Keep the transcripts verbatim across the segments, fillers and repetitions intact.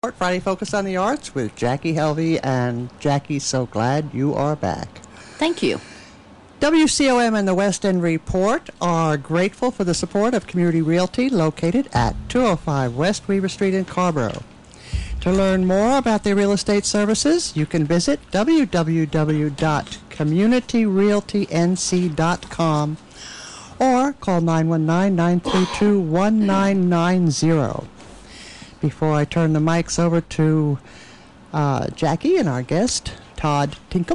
Friday Focus on the Arts with Jackie Helvey, and Jackie, so glad you are back. Thank you. W C O M and the West End Report are grateful for the support of Community Realty located at two oh five West Weaver Street in Carrboro. To learn more about their real estate services, you can visit w w w dot community realty n c dot com or call nine one nine, nine three two, one nine nine zero. Before I turn the mics over to uh, Jackie and our guest, Todd Tinkham,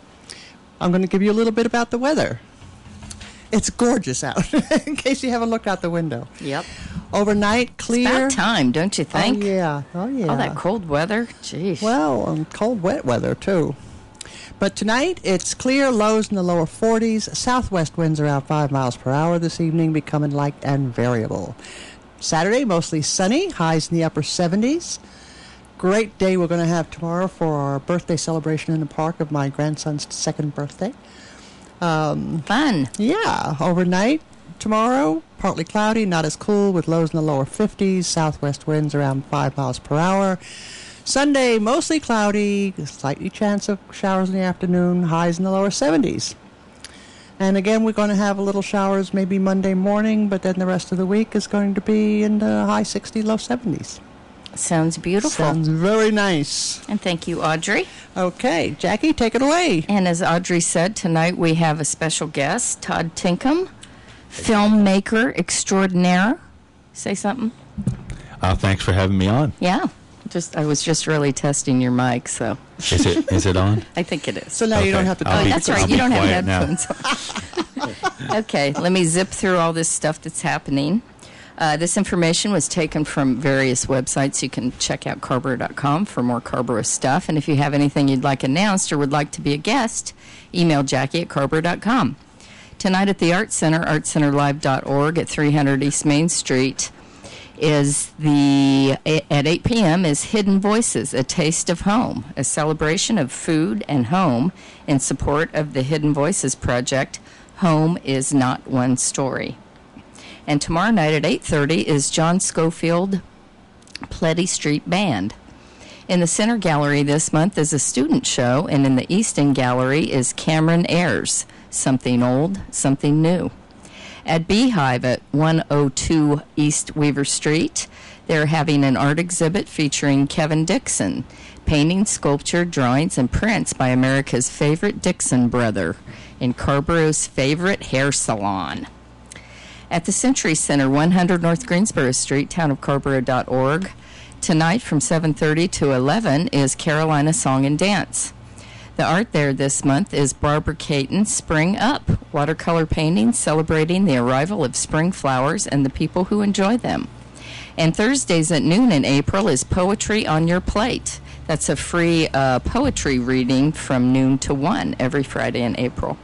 I'm going to give you a little bit about the weather. It's gorgeous out, in case you haven't looked out the window. Yep. Overnight, clear. It's about time, don't you think? Oh, yeah. Oh, yeah. All that cold weather. Jeez. Well, um, cold, wet weather, too. But tonight, it's clear, lows in the lower forties. Southwest winds around five miles per hour this evening, becoming light and variable. Saturday, mostly sunny, highs in the upper seventies. Great day we're going to have tomorrow for our birthday celebration in the park of my grandson's second birthday. Um, Fun. Yeah, overnight tomorrow, partly cloudy, not as cool, with lows in the lower fifties, southwest winds around five miles per hour. Sunday, mostly cloudy, slightly chance of showers in the afternoon, highs in the lower seventies. And again, we're going to have a little showers maybe Monday morning, but then the rest of the week is going to be in the high sixties, low seventies. Sounds beautiful. Sounds very nice. And thank you, Audrey. Okay, Jackie, take it away. And as Audrey said, tonight we have a special guest, Todd Tinkham, filmmaker extraordinaire. Say something? Uh, thanks for having me on. Yeah. Just I was just really testing your mic, so. Is it is it on? I think it is. So now okay. you don't have to talk. Oh, be, that's right. I'll You don't have now. headphones on. Okay, let me zip through all this stuff that's happening. Uh, this information was taken from various websites. You can check out carrboro dot com for more Carrboro stuff. And if you have anything you'd like announced or would like to be a guest, email Jackie at carrboro dot com. Tonight at the Arts Center, arts center live dot org at three hundred East Main Street, is the at eight p.m. is Hidden Voices, A Taste of Home, a celebration of food and home in support of the Hidden Voices project, Home is Not One Story. And tomorrow night at eight thirty is John Schofield Pletty Street Band. In the Center Gallery this month is a student show, and in the Easton Gallery is Cameron Ayers, Something Old, Something New. At Beehive at one oh two East Weaver Street, they're having an art exhibit featuring Kevin Dixon, painting, sculpture, drawings, and prints by America's favorite Dixon brother in Carrboro's favorite hair salon. At the Century Center, one hundred North Greensboro Street, town of carrboro dot org, tonight from seven thirty to eleven is Carolina Song and Dance. The art there this month is Barbara Caton's Spring Up, watercolor paintings celebrating the arrival of spring flowers and the people who enjoy them. And Thursdays at noon in April is Poetry on Your Plate. That's a free uh, poetry reading from noon to one every Friday in April.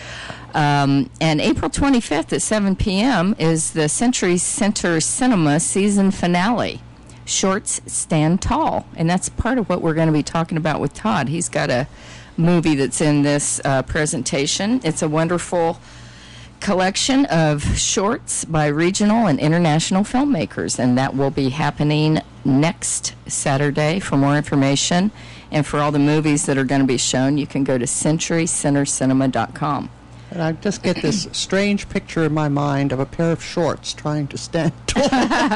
Um, and April twenty-fifth at seven p.m. is the Century Center Cinema season finale. Shorts Stand Tall. And that's part of what we're going to be talking about with Todd. He's got a movie that's in this uh, presentation. It's a wonderful collection of shorts by regional and international filmmakers, and that will be happening next Saturday. For more information and for all the movies that are going to be shown, you can go to century center cinema dot com. And I just get this strange picture in my mind of a pair of shorts trying to stand tall.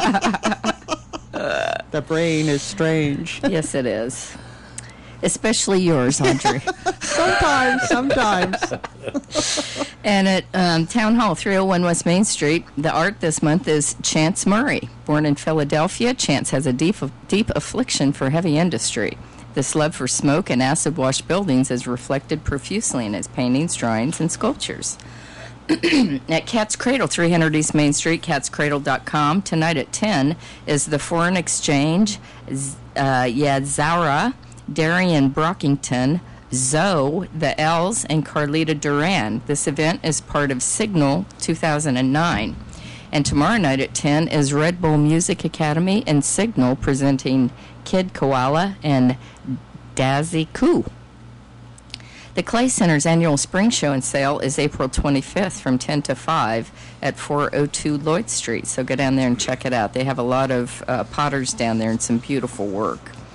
The brain is strange. Yes, it is. Especially yours, Audrey. Sometimes, sometimes. And at um, Town Hall, three oh one West Main Street, the art this month is Chance Murray. Born in Philadelphia, Chance has a deep, deep affliction for heavy industry. This love for smoke and acid-wash buildings is reflected profusely in his paintings, drawings, and sculptures. At Cat's Cradle, three hundred East Main Street, cats cradle dot com, tonight at ten is the Foreign Exchange, uh, yeah, Zara, Darian Brockington, Zoe, the L's, and Carlita Duran. This event is part of Signal two thousand nine. And tomorrow night at ten is Red Bull Music Academy and Signal presenting Kid Koala and Dazzy Koo. The Clay Center's annual spring show and sale is April twenty-fifth from ten to five at four oh two Lloyd Street. So go down there and check it out. They have a lot of uh, potters down there and some beautiful work.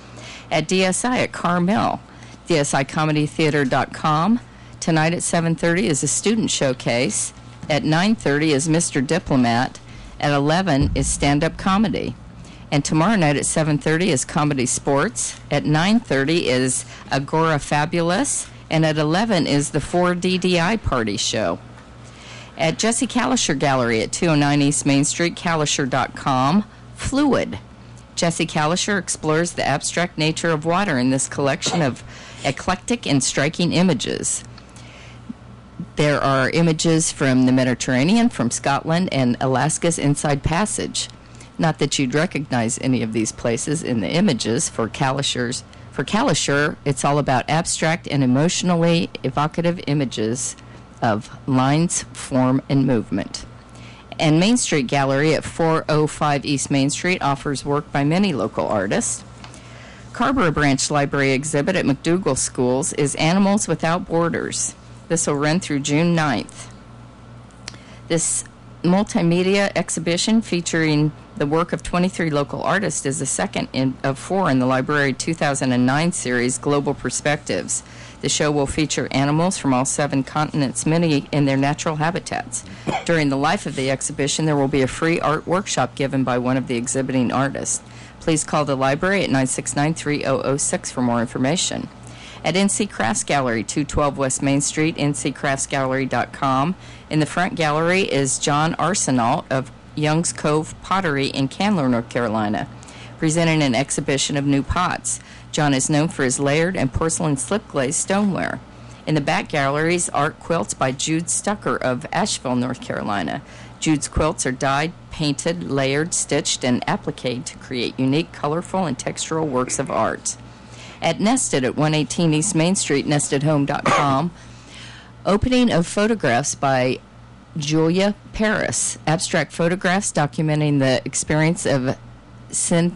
At D S I at Carmel, D S I comedy theater dot com. Tonight at seven thirty is a student showcase. At nine thirty is Mister Diplomat. At eleven is stand-up comedy. And tomorrow night at seven thirty is Comedy Sports. At nine thirty is Agora Fabulous. And at eleven is the four D D I Party Show. At Jesse Kalisher Gallery at two oh nine East Main Street, Kalisher dot com, Fluid. Jesse Kalisher explores the abstract nature of water in this collection of eclectic and striking images. There are images from the Mediterranean, from Scotland, and Alaska's Inside Passage. Not that you'd recognize any of these places in the images. For Kalisher's, for Kalisher, it's all about abstract and emotionally evocative images of lines, form, and movement. And Main Street Gallery at four oh five East Main Street offers work by many local artists. Carrboro Branch Library exhibit at McDougall Schools is Animals Without Borders. This will run through June ninth. This multimedia exhibition featuring the work of twenty-three local artists is the second in, of four in the library two thousand nine series, Global Perspectives. The show will feature animals from all seven continents, many in their natural habitats. During the life of the exhibition, there will be a free art workshop given by one of the exhibiting artists. Please call the library at nine six nine, three zero zero six for more information. At N C Crafts Gallery, two twelve West Main Street, N C crafts gallery dot com. In the front gallery is John Arsenault of Young's Cove Pottery in Candler, North Carolina, presenting an exhibition of new pots. John is known for his layered and porcelain slip-glazed stoneware. In the back gallery is art quilts by Jude Stucker of Asheville, North Carolina. Jude's quilts are dyed, painted, layered, stitched, and appliqued to create unique, colorful, and textural works of art. At Nested at one eighteen East Main Street, nested home dot com, opening of photographs by Julia Paris, abstract photographs documenting the experience of synth-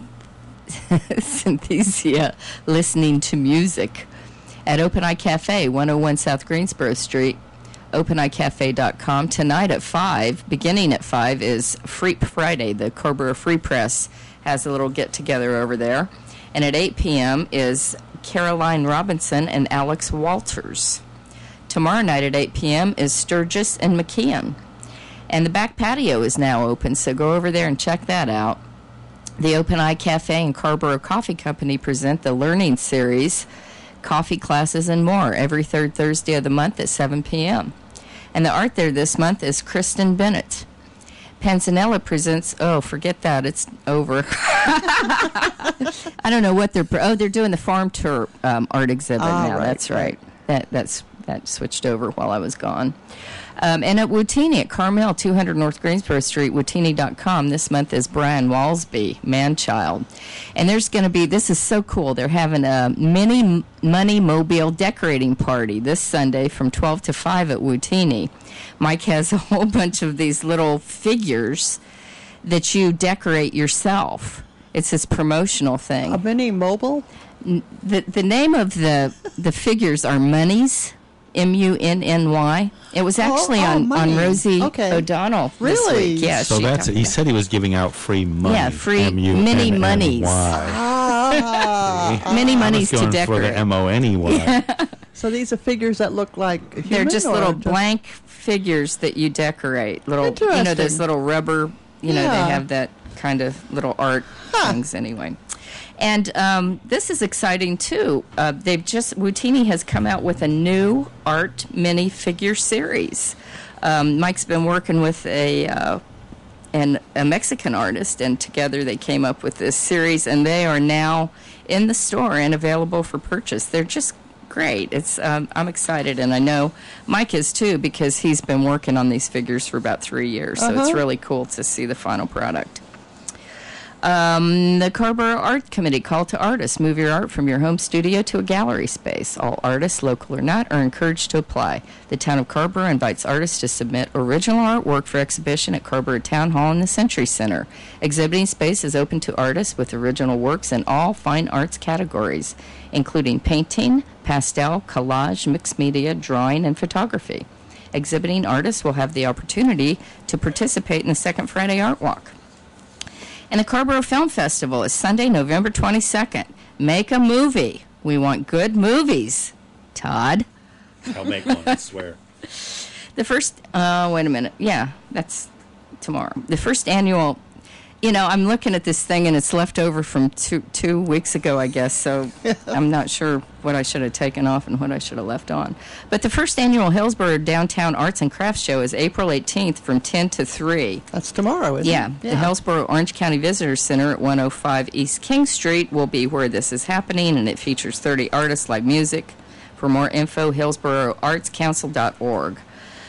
synthesia listening to music. At Open Eye Cafe, one oh one South Greensboro Street, open eye cafe dot com. Tonight at five, beginning at five, is Freep Friday. The Carrboro Free Press has a little get-together over there. And at eight p.m. is Caroline Robinson and Alex Walters. Tomorrow night at eight p.m. is Sturgis and McKeon. And the back patio is now open, so go over there and check that out. The Open Eye Cafe and Carrboro Coffee Company present the Learning Series, coffee classes, and more every third Thursday of the month at seven p.m. And the art there this month is Kristen Bennett. Panzanella presents, oh, forget that, it's over. I don't know what they're, oh, they're doing the farm tour um, art exhibit ah, now, right, that's right. right. That that's that switched over while I was gone. Um, and at Wootini at Carmel, two hundred North Greensboro Street, wootini dot com, this month is Brian Walsby, man-child. And there's going to be, this is so cool, they're having a mini money mobile decorating party this Sunday from twelve to five at Wootini. Mike has a whole bunch of these little figures that you decorate yourself. It's this promotional thing. A mini mobile? The the name of the the figures are Munnies, M U N N Y. It was actually oh, oh, on, on Rosie okay. O'Donnell really? this week. Yeah, so she that's he said he was giving out free money. Yeah, free M U N N Y. mini monies. Ah, Mini I was monies to going decorate. for the M O N E Y. so these are figures that look like human, They're just or little just blank figures that you decorate. Little, you know, Interesting. those little rubber. You know, Yeah. they have that kind of little art Huh. things anyway. And um, this is exciting, too. Uh, they've just, Wootini has come out with a new art mini figure series. Um, Mike's been working with a, uh, an, a Mexican artist, and together they came up with this series, and they are now in the store and available for purchase. They're just great. It's um, I'm excited, and I know Mike is, too, because he's been working on these figures for about three years, so Uh-huh. it's really cool to see the final product. Um, the Carrboro Art Committee call to artists. Move your art from your home studio to a gallery space. All artists, local or not, are encouraged to apply. The town of Carrboro invites artists to submit original artwork for exhibition at Carrboro Town Hall in the Century Center. Exhibiting space is open to artists with original works in all fine arts categories, including painting, pastel, collage, mixed media, drawing, and photography. Exhibiting artists will have the opportunity to participate in the Second Friday Art Walk. And the Carrboro Film Festival is Sunday, November twenty-second. make a movie. We want good movies. Todd? I'll make one, I swear. The first, uh, wait a minute. Yeah, that's tomorrow. The first annual, you know, I'm looking at this thing and it's left over from two, two weeks ago, I guess, so I'm not sure what I should have taken off and what I should have left on. But the first annual Hillsborough Downtown Arts and Crafts Show is April eighteenth from ten to three. That's tomorrow, isn't Yeah, it? the Hillsborough Orange County Visitor Center at one oh five East King Street will be where this is happening, and it features thirty artists, live music. For more info, hillsborough arts council dot org.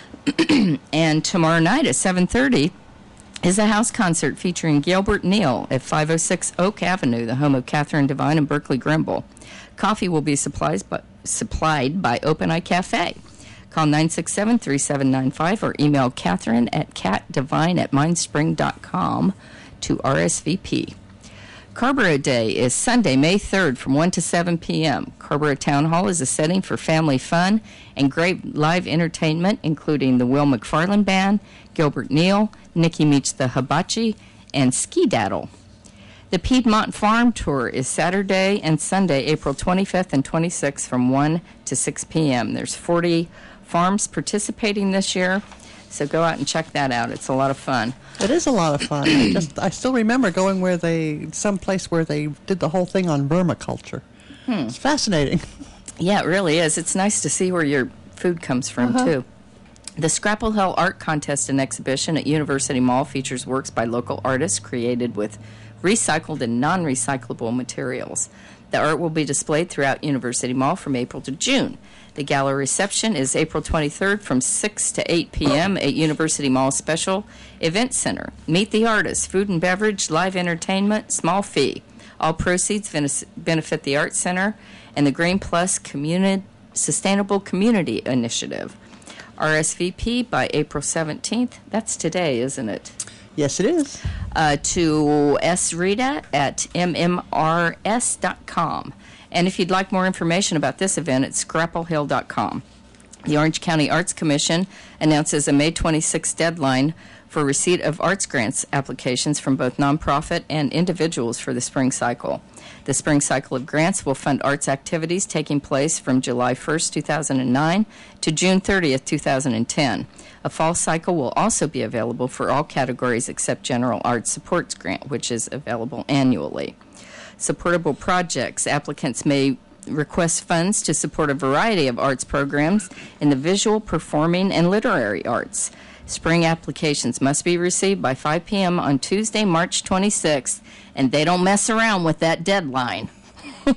And tomorrow night at seven thirty is a house concert featuring Gilbert Neal at five oh six Oak Avenue, the home of Catherine Devine and Berkeley Grimble. Coffee will be supplies by, supplied by Open Eye Cafe. Call nine six seven, three seven nine five or email Catherine at catdevine at mindspring dot com to R S V P. Carrboro Day is Sunday, May third from one to seven p.m. Carrboro Town Hall is a setting for family fun and great live entertainment, including the Will McFarland Band, Gilbert Neal, Nikki Meets the Hibachi, and Ski Daddle. The Piedmont Farm Tour is Saturday and Sunday, April twenty-fifth and twenty-sixth from one to six p.m. There's forty farms participating this year, so go out and check that out. It's a lot of fun. It is a lot of fun. I just I still remember going where they some place where they did the whole thing on permaculture. Hmm. It's fascinating. Yeah, it really is. It's nice to see where your food comes from, uh-huh. too. The Scrapple Hill Art Contest and Exhibition at University Mall features works by local artists created with recycled and non-recyclable materials. The art will be displayed throughout University Mall from April to June. The gala reception is April twenty-third from six to eight p.m. at University Mall Special Event Center. Meet the artists, food and beverage, live entertainment, small fee. All proceeds benefit the Art Center and the Green Plus Communi- Sustainable Community Initiative. R S V P by April seventeenth. That's today, isn't it? Yes, it is. Uh, to S. Rita at m m r s dot com. And if you'd like more information about this event, it's scrapple hill dot com. The Orange County Arts Commission announces a May twenty-sixth deadline for receipt of arts grants applications from both nonprofit and individuals for the spring cycle. The spring cycle of grants will fund arts activities taking place from July first, two thousand nine to June thirtieth, two thousand ten. A fall cycle will also be available for all categories except General Arts Supports Grant, which is available annually. Supportable projects. Applicants may request funds to support a variety of arts programs in the visual, performing, and literary arts. Spring applications must be received by five p.m. on Tuesday, March twenty-sixth, and they don't mess around with that deadline. Did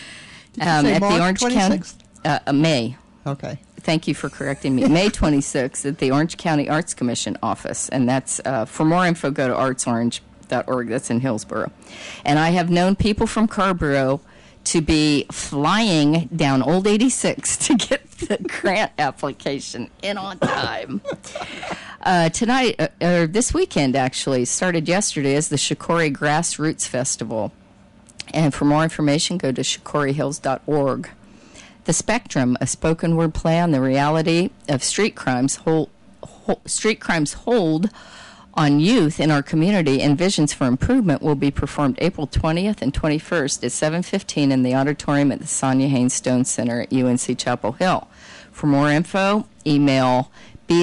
you um, say at March the Orange twenty-sixth? County, uh, uh, May. Okay. Thank you for correcting me. May twenty-sixth at the Orange County Arts Commission office, and that's uh, for more info. Go to arts orange dot org. That's in Hillsborough, and I have known people from Carrboro to be flying down Old eighty-six to get the grant application in on time. Uh, tonight, uh, or this weekend actually, started yesterday, is the Shikori Grassroots Festival. And for more information, go to shikori hills dot org. The Spectrum, a spoken word play on the reality of street crimes, hold, hold, street crimes hold on youth in our community and visions for improvement, will be performed April twentieth and twenty-first at seven fifteen in the auditorium at the Sonia Haynes Stone Center at U N C Chapel Hill. For more info, email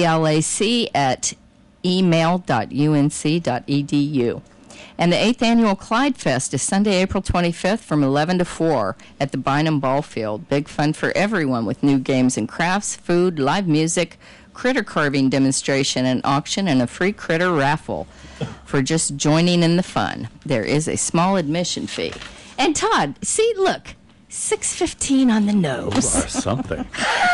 blac at email dot u n c dot e d u. And the eighth Annual Clyde Fest is Sunday, April twenty-fifth from eleven to four at the Bynum Ball Field. Big fun for everyone with new games and crafts, food, live music, critter carving demonstration and auction, and a free critter raffle for just joining in the fun. There is a small admission fee. And Todd, see, look, six fifteen on the nose. Or something.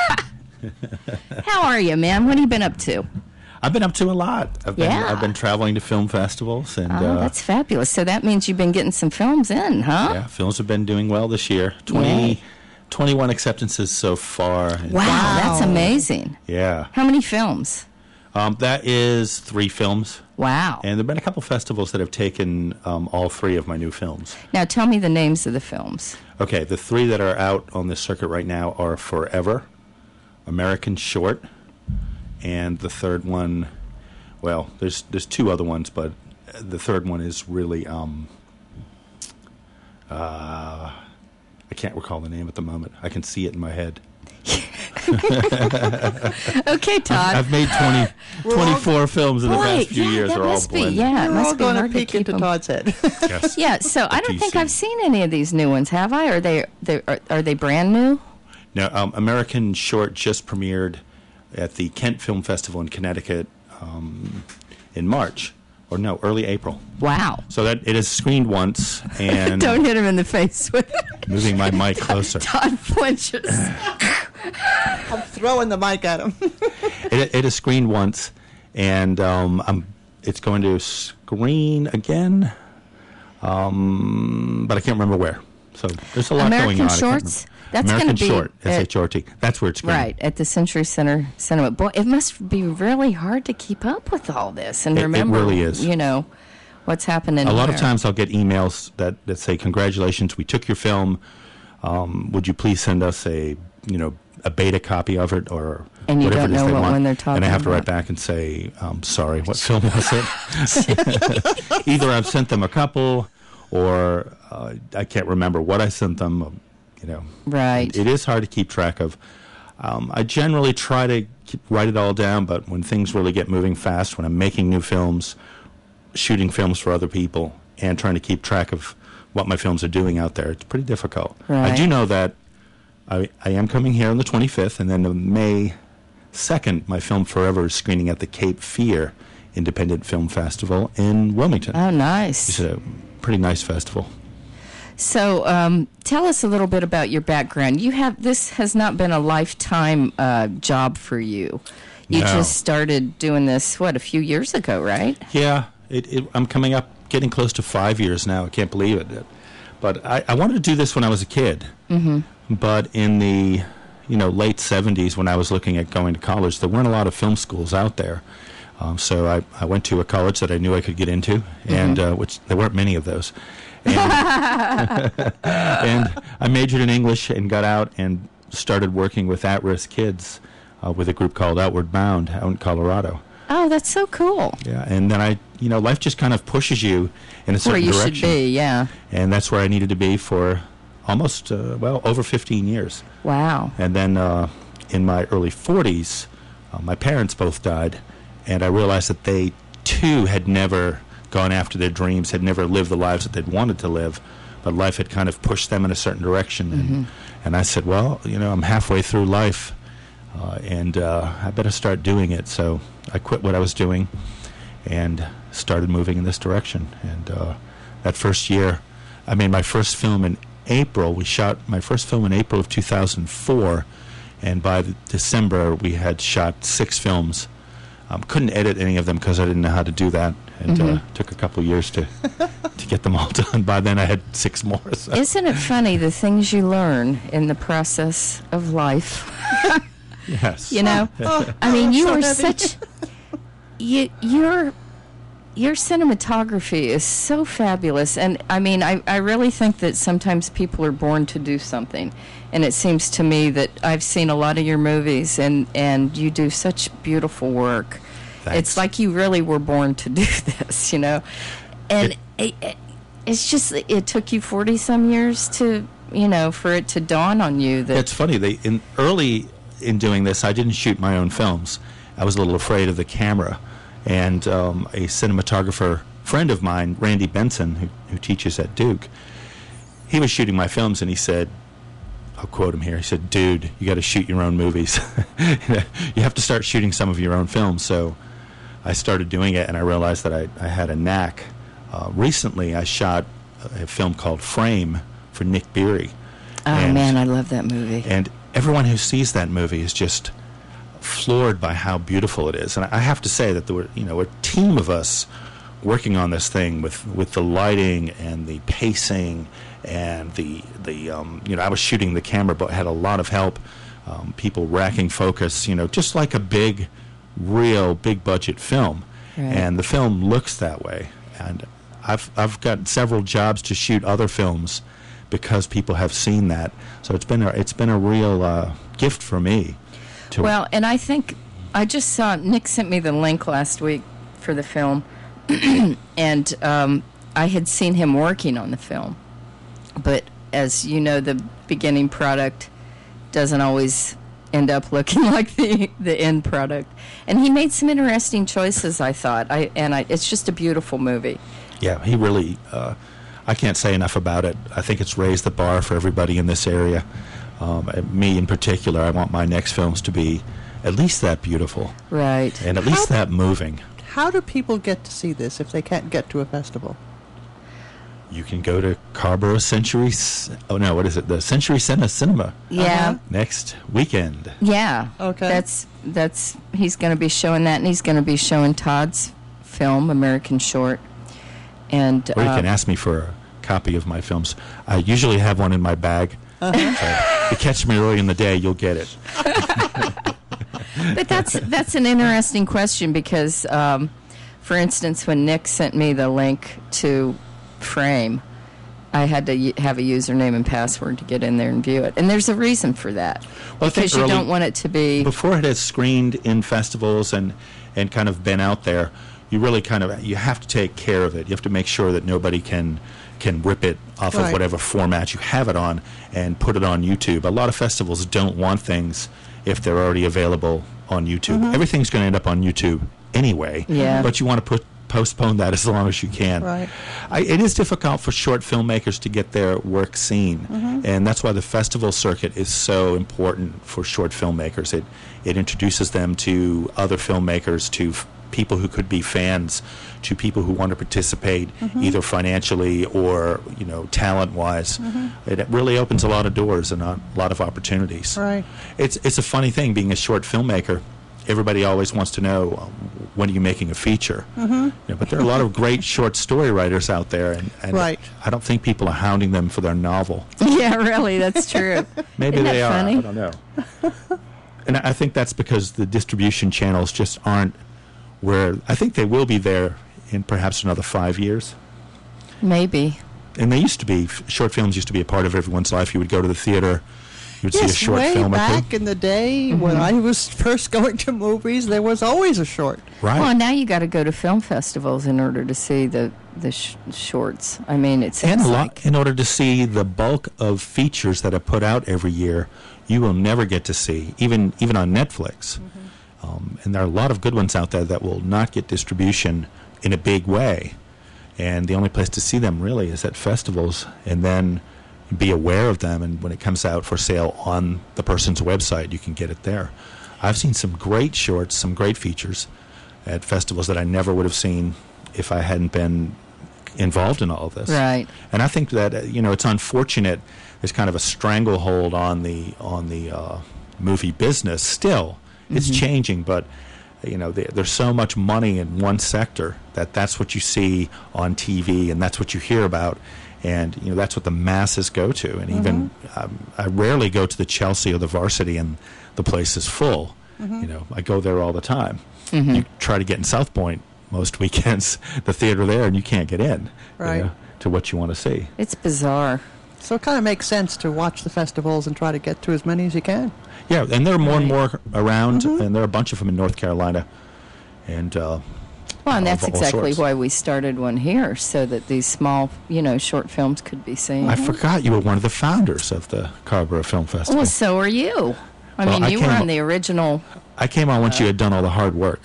How are you, man? What have you been up to? I've been up to a lot. I've been, Yeah. I've been traveling to film festivals. and Oh, uh, that's fabulous. So that means you've been getting some films in, huh? Yeah, films have been doing well this year. twenty, twenty-one acceptances so far. And, Wow, Wow. that's amazing. Yeah. How many films? Um, that is three films. Wow. And there have been a couple festivals that have taken um, all three of my new films. Now tell me the names of the films. Okay, the three that are out on the circuit right now are Forever, American Short, and the third one, well, there's there's two other ones, but the third one is really, um, uh, I can't recall the name at the moment. I can see it in my head. Okay, Todd. I've made twenty, twenty-four films in the Boy, past few yeah, years. that They're all must be, blended. yeah, it We're must all be going to hard to peek keep into them. Todd's head. Yes. Yeah, so I don't think I've seen any of these new ones, have I? Are they, they are, are they brand new? No, um, American Short just premiered at the Kent Film Festival in Connecticut um, in March, or no, early April. Wow. So that it is screened once, and Don't hit him in the face with it. moving my mic closer. Todd flinches. I'm throwing the mic at him. It, it is screened once, and um, I'm, it's going to screen again, um, but I can't remember where. So there's a lot American going on. I can't Shorts? remember. That's American gonna be Short, at- S H O R T. That's where it's screened. Right, at the Century Center Cinema. Boy, it must be really hard to keep up with all this and It- it remember, really is. you know, what's happening A lot where. of times I'll get emails that, that say, congratulations, we took your film. Um, would you please send us a, you know, a beta copy of it, or And you whatever don't it is know they what want. one they're talking And I have to write about. back and say, um, sorry, what film was it? Either I've sent them a couple, or uh, I can't remember what I sent them. um, You know, Right. It is hard to keep track of. Um, I generally try to keep, write it all down, but when things really get moving fast, when I'm making new films, shooting films for other people, and trying to keep track of what my films are doing out there, it's pretty difficult. I Right. do know that I, I am coming here on the twenty-fifth, and then on May second, my film Forever is screening at the Cape Fear Independent Film Festival in Wilmington. Oh, nice. It's a pretty nice festival. So, um, tell us a little bit about your background. You have this has not been a lifetime uh, job for you. You No. just started doing this what a few years ago, right? Yeah, it, it, I'm coming up, getting close to five years now. I can't believe it. But I, I wanted to do this when I was a kid. Mm-hmm. But in the, you know, late seventies, when I was looking at going to college, there weren't a lot of film schools out there. Um, so I, I went to a college that I knew I could get into, and uh, which there weren't many of those. And, and I majored in English and got out and started working with at-risk kids uh, with a group called Outward Bound out in Colorado. Oh, that's so cool. Yeah, and then I, you know, life just kind of pushes you in a Where certain you direction. should be, yeah. And that's where I needed to be for almost, uh, well, over fifteen years. Wow. And then uh, in my early forties, uh, my parents both died, and I realized that they, too, had never gone after their dreams, had never lived the lives that they'd wanted to live, but life had kind of pushed them in a certain direction. Mm-hmm. And, and I said, well, you know, I'm halfway through life, uh, and uh, I better start doing it. So I quit what I was doing and started moving in this direction. And uh, that first year, I made my first film in April. We shot my first film in April of two thousand four, and by the December we had shot six films. Um, couldn't edit any of them because I didn't know how to do that. It uh, took a couple of years to to get them all done. By then I had six more. So. Isn't it funny the things you learn in the process of life? Yes. You know, Oh, I mean, you so are heavy. such you your your cinematography is so fabulous, and I mean, I I really think that sometimes people are born to do something, and it seems to me that I've seen a lot of your movies, and and you do such beautiful work. Thanks. It's like you really were born to do this, you know, and it, it, it's just it took you forty some years to you know for it to dawn on you that It's funny. They in early in doing this, I didn't shoot my own films. I was a little afraid of the camera, and um, a cinematographer friend of mine, Randy Benson, who, who teaches at Duke, he was shooting my films, and he said, I'll quote him here. He said, "Dude, you got to shoot your own movies. You have to start shooting some of your own films." So I started doing it, and I realized that I, I had a knack. Uh, recently, I shot a film called Frame for Nick Beery. oh And- man, I love that movie. And everyone who sees that movie is just floored by how beautiful it is. And I have to say that there were, you know, a team of us working on this thing with, with the lighting and the pacing and the the um, you know, I was shooting the camera, but had a lot of help. Um, people racking focus, you know, just like a big, real big budget film. Right. And the film looks that way. And I've I've got several jobs to shoot other films because people have seen that. So it's been a, it's been a real uh, gift for me. To Well, and I think I just saw Nick sent me the link last week for the film, and um, I had seen him working on the film, but as you know, the beginning product doesn't always end up looking like the, the end product. And he made some interesting choices, I thought. I and I, it's just a beautiful movie. Yeah, he really, uh, I can't say enough about it. I think it's raised the bar for everybody in this area. Um, me in particular, I want my next films to be at least that beautiful. Right. And at least How- that moving. How do people get to see this if they can't get to a festival? You can go to Carborough Century, C- oh no, what is it? The Century Center Cinema Yeah. Uh-huh. next weekend. Yeah. Okay. That's that's he's going to be showing that, and he's going to be showing Todd's film, American Short. And Or you uh, can ask me for a copy of my films. I usually have one in my bag. Uh-huh. So if you catch me early in the day, you'll get it. But that's that's an interesting question because, um, for instance, when Nick sent me the link to Frame, I had to y- have a username and password to get in there and view it. And there's a reason for that. Well, I think because you early- don't want it to be... Before it has screened in festivals and, and kind of been out there, you really kind of, you have to take care of it. You have to make sure that nobody can can rip it off Right. of whatever format you have it on and put it on YouTube. A lot of festivals don't want things if they're already available on YouTube. Mm-hmm. Everything's going to end up on YouTube anyway. Yeah. But you want to put postpone that as long as you can. Right. I, it is difficult for short filmmakers to get their work seen, Mm-hmm. and that's why the festival circuit is so important for short filmmakers. It it introduces them to other filmmakers, to f- people who could be fans, to people who want to participate Mm-hmm. either financially or you know talent-wise. It, it really opens a lot of doors and a lot of opportunities. Right. It's it's a funny thing being a short filmmaker. Everybody always wants to know um, when are you making a feature. Mm-hmm. You know, but there are a lot of great short story writers out there, and, and Right. I don't think people are hounding them for their novel. Yeah, really, that's true. Maybe Isn't they that are. funny? I don't know. And I think that's because the distribution channels just aren't where I think they will be there in perhaps another five years. Maybe. And they used to be f- short films used to be a part of everyone's life. You would go to the theater, you would see a Yes, short way film or back two. in the day when I was first going to movies, there was always a short. Right. Well, now you got to go to film festivals in order to see the the sh- shorts. I mean, it's And a lot, like in order to see the bulk of features that are put out every year, you will never get to see, even even on Netflix. Um, and there are a lot of good ones out there that will not get distribution in a big way. And the only place to see them really is at festivals, and then be aware of them. And when it comes out for sale on the person's website, you can get it there. I've seen some great shorts, some great features at festivals that I never would have seen if I hadn't been involved in all of this. Right. And I think that uh, you know it's unfortunate. There's kind of a stranglehold on the on the uh, movie business. Still, it's changing, but you know there, there's so much money in one sector that that's what you see on T V and that's what you hear about, and you know that's what the masses go to. And even um, I rarely go to the Chelsea or the Varsity, and the place is full. You know, I go there all the time. You try to get in South Point most weekends, the theater there, and you can't get in. you Right. know, to what you want to see. it's bizarre. So it kind of makes sense to watch the festivals and try to get to as many as you can. Yeah, and there are more and more around, Mm-hmm. and there are a bunch of them in North Carolina. And uh, Well, and of that's all exactly sorts. why we started one here, so that these small, you know, short films could be seen. I forgot you were one of the founders of the Carborough Film Festival. Well, so are you. I Well, mean, I you were came- on the original. I came on once you had done all the hard work.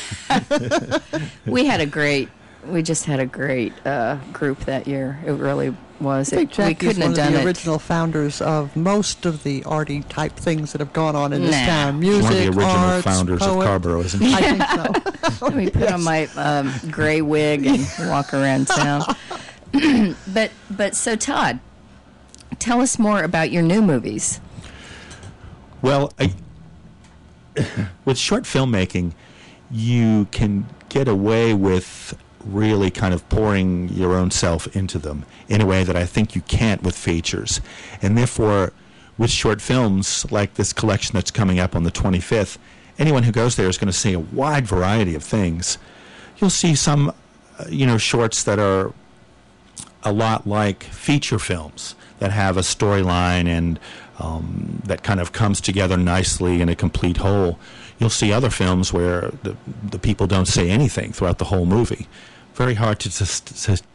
We had a great. We just had a great uh, group that year. It really was. I think It, we Jackie's couldn't one have of done the it. original founders of most of the arty type things that have gone on in this Nah. town. She's Music, one of the original arts, founders poet. of Carborough, isn't she? I think so. Let me put on my um, gray wig and walk around town. but but so Todd, tell us more about your new movies. Well, I, with short filmmaking, you can get away with really kind of pouring your own self into them in a way that I think you can't with features. And therefore, with short films like this collection that's coming up on the twenty-fifth, anyone who goes there is going to see a wide variety of things. You'll see some, uh, you know, shorts that are a lot like feature films that have a storyline and um, that kind of comes together nicely in a complete whole. You'll see other films where the the people don't say anything throughout the whole movie. Very hard to, to, to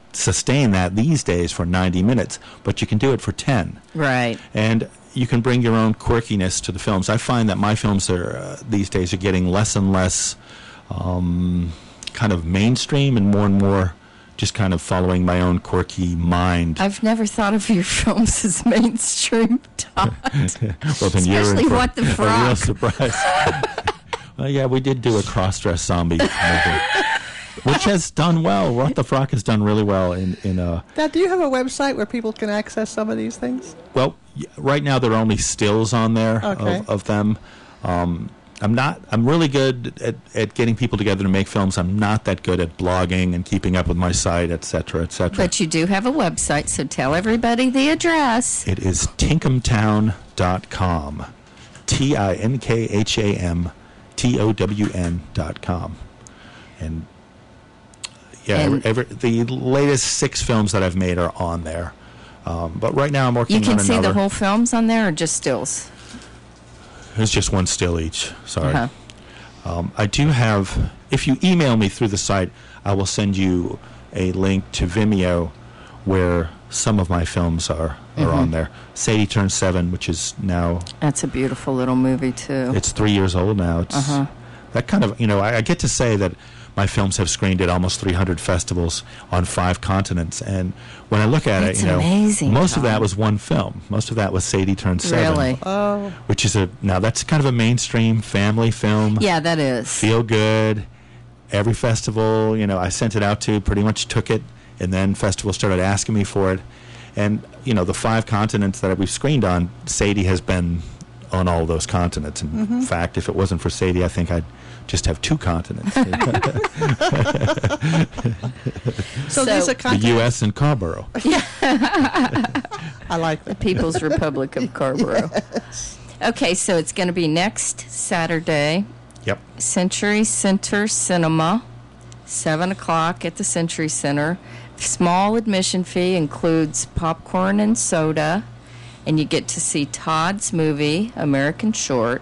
sustain that these days for ninety minutes, but you can do it for ten. Right. And you can bring your own quirkiness to the films. I find that my films are uh, these days are getting less and less um, kind of mainstream and more and more just kind of following my own quirky mind. I've never thought of your films as mainstream, Todd. Well, then you're Especially in for What the a real Frog. surprise. Well, yeah, we did do a cross-dress zombie movie, which has done well. What the Frog has done really well in in uh. Now, do you have a website where people can access some of these things? Well, y- right now there are only stills on there Okay. of, of them. Um, I'm not. I'm really good at, at getting people together to make films. I'm not that good at blogging and keeping up with my site, et cetera, et cetera. But you do have a website, so tell everybody the address. It is tinkham dot com. T I N K H A M T O W N dot com. And yeah, And- every, every, the latest six films that I've made are on there. Um, but right now I'm working You can on see another. the whole films on there or just stills? There's just one still each. Sorry. Uh-huh. Um, I do have, if you email me through the site, I will send you a link to Vimeo where some of my films are, are Mm-hmm. on there. Sadie Turns Seven, which is now, That's a beautiful little movie, too. it's three years old now. It's Uh-huh. that kind of, you know, I, I get to say that my films have screened at almost three hundred festivals on five continents. And when I look at That's it, you know, amazing, most of that Tom. was one film. Most of that was Sadie Turns Seven. Really? Oh, Which is a, now that's kind of a mainstream family film. Yeah, that is. Feel good. Every festival, you know, I sent it out to, pretty much took it, and then festivals started asking me for it. And, you know, the five continents that we've screened on, Sadie has been on all those continents. In Mm-hmm. fact, if it wasn't for Sadie, I think I'd just have two continents. so, So- these are the content. U S and Carrboro. I like that. People's Republic of Carrboro. Okay, so it's going to be next Saturday, Yep. Century Center Cinema, seven o'clock at the Century Center. Small admission fee includes popcorn and soda, and you get to see Todd's movie, American Short.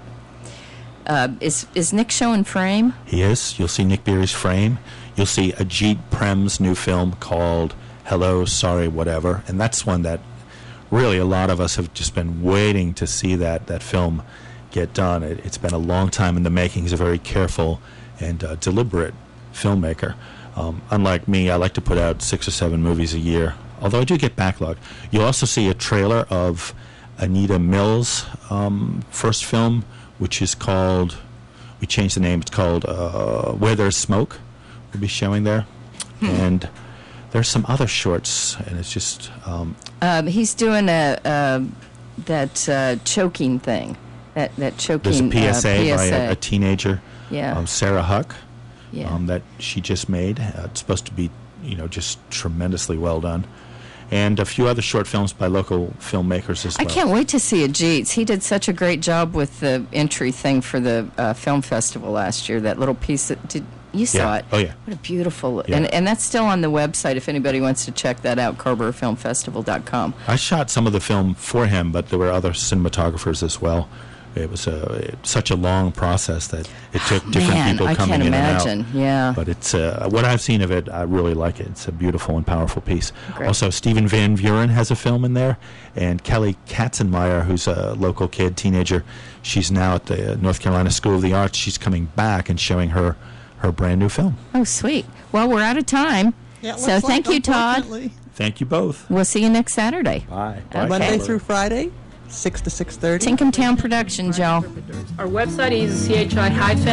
Uh, is is Nick showing Frame? He is. You'll see Nick Beery's Frame. You'll see Ajit Prem's new film called Hello, Sorry, Whatever. And that's one that really a lot of us have just been waiting to see that, that film get done. It, it's been a long time in the making. He's a very careful and uh, deliberate filmmaker. Um, unlike me, I like to put out six or seven movies a year, although I do get backlog. You'll also see a trailer of Anita Mills' um, first film, which is called, we changed the name, it's called uh, Where There's Smoke. We'll be showing there. And there's some other shorts, and it's just, um, Um, he's doing a uh, that uh, choking thing. That that choking. there's a P S A, uh, by P S A. a, a teenager, Yeah. um, Sarah Huck, Yeah. um, that she just made. Uh, it's supposed to be, you know, just tremendously well done. And a few other short films by local filmmakers as I well. can't wait to see Ajit's. He did such a great job with the entry thing for the uh, film festival last year. That little piece that did you saw Yeah. it? Oh, yeah. What a beautiful Yeah. and and that's still on the website if anybody wants to check that out. Carrboro Film Festival dot com. I shot some of the film for him, but there were other cinematographers as well. It was a, it, such a long process that it took different Man, people I coming can't in imagine. and out. Yeah. But it's uh, what I've seen of it, I really like it. It's a beautiful and powerful piece. Great. Also, Stephen Van Vuren has a film in there, and Kelly Katzenmeyer, who's a local kid, teenager, she's now at the North Carolina School of the Arts. She's coming back and showing her her brand new film. Oh, sweet. Well, we're out of time. Yeah, it so looks thank like, you, Todd. unfortunately. Thank you both. We'll see you next Saturday. Bye. Okay. Monday through Friday, six to six thirty. Tinkham Town Productions, y'all. Our website is chi hyphen